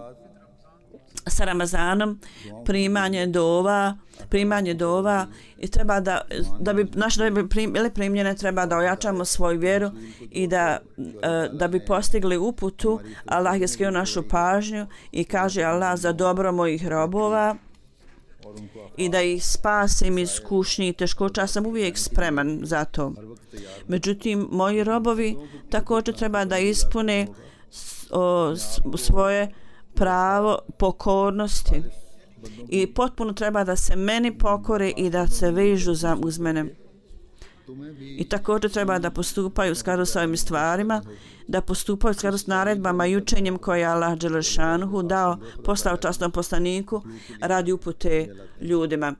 sa Ramazanom primanje dova, primanje dova i treba da, da bi naše dove bile primljene, treba da ojačamo svoju vjeru i da, da bi postigli uputu. Allah je skrenuo našu pažnju i kaže Allah za dobro mojih robova i da ih spasim iz kušnji i teškoća. Sam uvijek spreman za to. Međutim, moji robovi također treba da ispune o, svoje pravo pokornosti i potpuno treba da se meni pokore i da se vežu za uz mene. I također treba da postupaju u skladu sa ovim stvarima, da postupaju u skladu s naredbama i učenjem koje je Allah Đelešanuhu dao, poslao časnom poslaniku radi upute ljudima.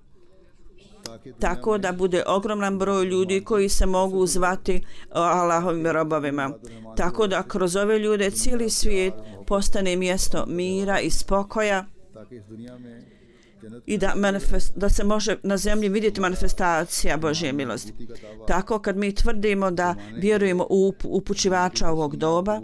Tako da bude ogroman broj ljudi koji se mogu zvati Allahovim robovima. Tako da kroz ove ljude cijeli svijet postane mjesto mira i spokoja i da, manifest, da se može na zemlji vidjeti manifestacija Božje milosti. Tako kad mi tvrdimo da vjerujemo u upućivača ovog doba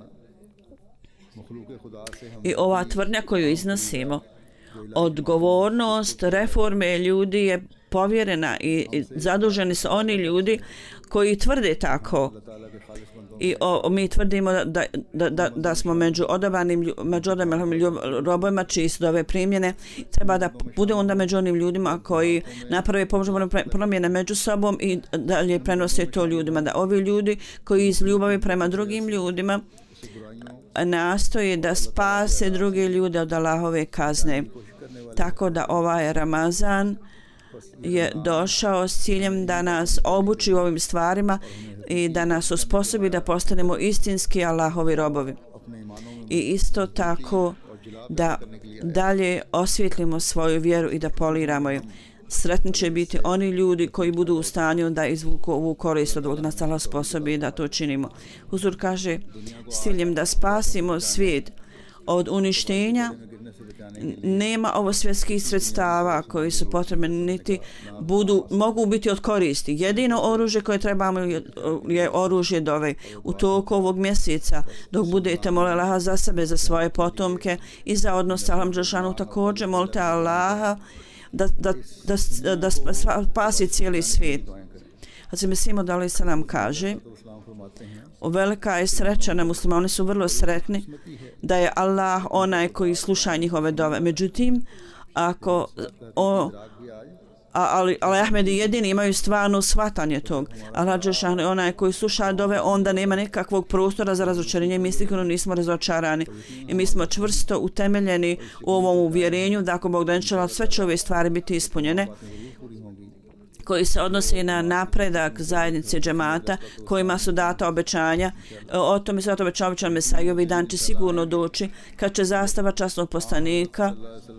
i ova tvrdnja koju iznosimo, odgovornost reforme ljudi je povjerena i, i zaduženi su oni ljudi koji tvrde tako. I o, mi tvrdimo da, da, da, da smo među odabranim među odabranim robovima čiji su dove primljene. Treba da bude onda među onim ljudima koji naprave pomožemo promjene među sobom i dalje prenose to ljudima. Da ovi ljudi koji iz ljubavi prema drugim ljudima nastoje da spase druge ljude od Allahove kazne. Tako da ovaj Ramazan je došao s ciljem da nas obuči u ovim stvarima i da nas osposobi da postanemo istinski Allahovi robovi. I isto tako da dalje osvjetlimo svoju vjeru i da poliramo je. Sretni će biti oni ljudi koji budu u stanju da izvuku ovu korist od ovog nas Allah sposobi da to činimo. Huzur kaže s ciljem da spasimo svijet od uništenja. Nema ovo svjetskih sredstava koji su potrebni niti budu, mogu biti od koristi. Jedino oružje koje trebamo je, je oružje dove. U toku ovog mjeseca dok budete molili Allaha za sebe, za svoje potomke i za odnos sa Allahom Đelešanu, također molite Allaha da, da, da, da, da spasi cijeli svijet. Hazrat Mesih Maud alejhi selam kaže, velika je sreća na muslima, oni su vrlo sretni da je Allah onaj koji sluša njihove dove. Međutim, ako, o, ali, ali Ahmedi jedini imaju stvarno shvatanje tog. Allah dželešanu je onaj koji sluša dove, onda nema nekakvog prostora za razočarenje. Mi sigurno nismo razočarani i mi smo čvrsto utemeljeni u ovom uvjerenju da ako Bog da sve će ove stvari biti ispunjene koji se odnosi na napredak zajednice džemata, kojima su data obećanja. O tome se data obećanja obećan Mesaj, ovaj dan će sigurno doći kad će zastava časnog poslanika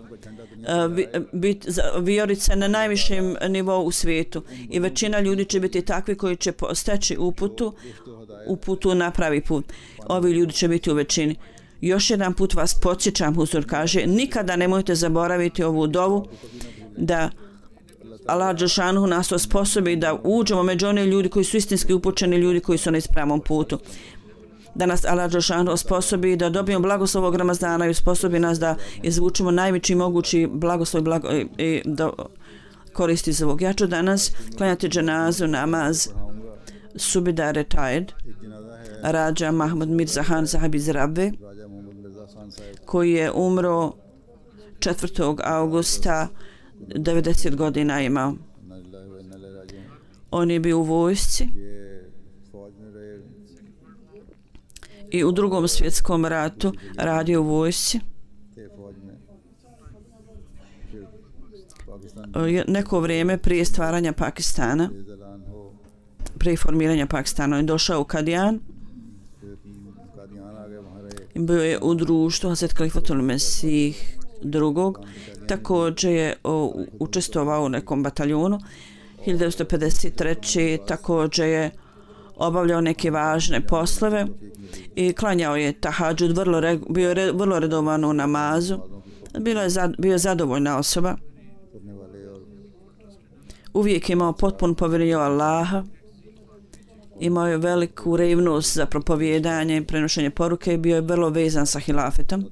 biti vijorice na najvišem nivou u svijetu i većina ljudi će biti takvi koji će steći uputu, uputu na pravi put. Ovi ljudi će biti u većini. Još jedan put vas podsjećam, Huzur kaže, nikada nemojte zaboraviti ovu dovu da Allah dželešanu nas osposobi da uđemo među one ljudi koji su istinski upućeni, ljudi koji su na ispravnom putu. Da nas Allah dželešanu osposobi da dobijemo blagoslov ovog Ramazana i osposobi nas da izvučemo najveći mogući blagoslov i, blago, i, i da koristi za ovog. Ja ću danas klanjati dženazu namaz Subida retired Rađa Mahmud Mirza Khan Sahib iz Rabve, koji je umro četvrtog augusta, devedeset godina imao. On je bio u vojsci i u drugom svjetskom ratu radio u vojsci. Neko vrijeme prije stvaranja Pakistana, prije formiranja Pakistana, on je došao u Kadijan. Bio je u društvu Hazret Kalifatul Mesih drugog. Također je o, učestvovao u nekom bataljonu. hiljadu devetsto pedeset treće. također je obavljao neke važne poslove i klanjao je tahadžud, vrlo, bio je vrlo redovan u namazu. Bilo je zad, bio je zadovoljna osoba. Uvijek imao potpun povjerenje u Allaha. Imao je veliku revnost za propovijedanje i prenošenje poruke i bio je vrlo vezan sa hilafetom.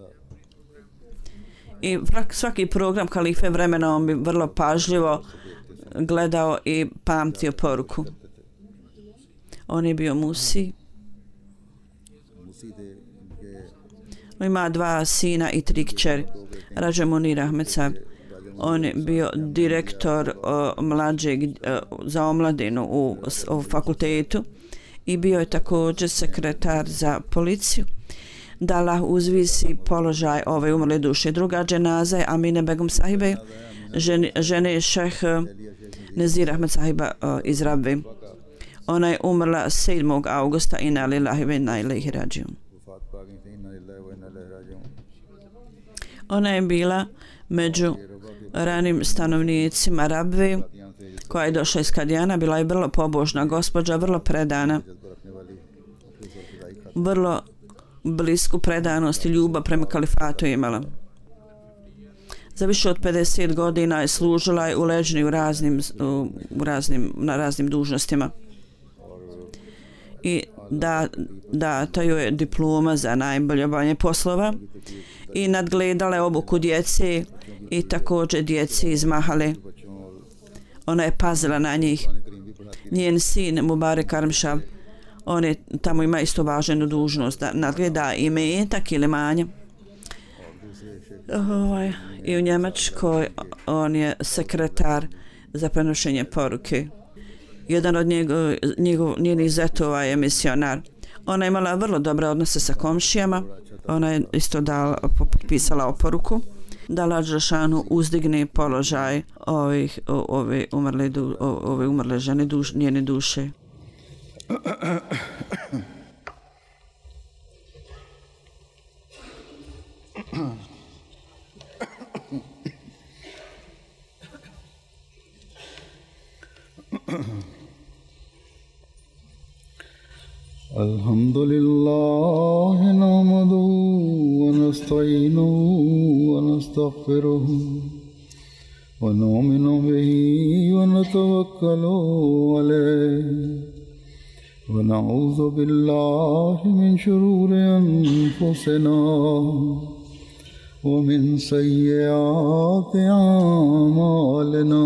I svaki program kalife vremena on bi vrlo pažljivo gledao i pamtio poruku. On je bio musi. On ima dva sina i tri kćeri. Rađa Munir Ahmed Sahib. On je bio direktor o, mlađeg o, za omladinu u, u fakultetu i bio je također sekretar za policiju. Da Allah uzvisi položaj ove umrle duše. Druga dženaza je Amine Begum Sahibe, žene, žene šeh Nezir Ahmed Sahiba uh, iz Rabve. Ona je umrla sedmog augusta inna lillahi wa inna ilaihi rađiun. Ona je bila među ranim stanovnicima Rabve koja je došla iz Kadijana, bila je vrlo pobožna gospođa, vrlo predana, vrlo blisku predanost i ljubav prema kalifatu imala. Za više od pedeset godina je služila je u leđni u raznim, u, u raznim, na raznim dužnostima. I da, data joj je diploma za najbolje obavljanje poslova i nadgledala je obuku djece i također djeci iz Mahale. Ona je pazila na njih. Njen sin Mubarek Armšav, on je tamo ima isto važnu dužnost da nadgleda imetak ili manje. Ovaj, i u Njemačkoj on je sekretar za prenošenje poruke. Jedan od njegov, njegov, njenih zetova je misionar. Ona je imala vrlo dobre odnose sa komšijama. Ona je isto dala, potpisala oporuku da Allah dželešanu uzdigne položaj ovih, ove, umrle, du, ove umrle žene, duš, njene duše. الحمد لله نحمده ونستعينه ونستغفره ونؤمن به ونتوكل عليه ونعوذ بالله من شرور أنفسنا ومن سيئات أعمالنا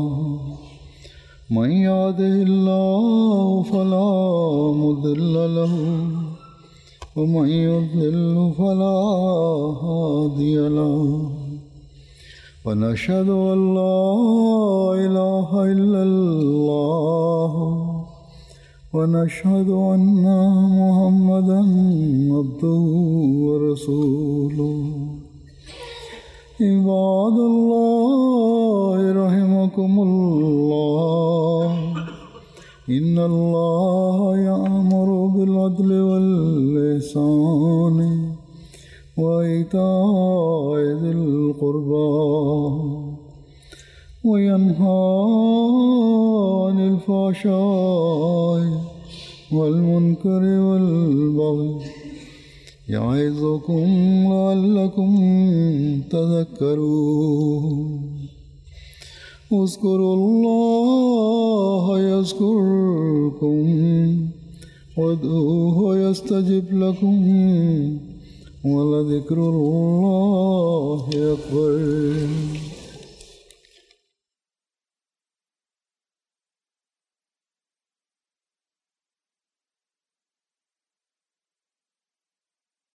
من يهده الله فلا مضل له ومن يضلل فلا هادي له ونشهد أن لا إله إلا الله ونشهد أن محمدا عبده ورسوله عباد الله رحمكم الله إن الله يأمر بالعدل والإحسان وإيتاء ذي القربى وينهى عن الفحشاء والمنكر والبغي يعظكم لعلكم تذكرون اذكروا الله يذكركم وادعوه يستجب لكم ولذكر الله أكبر.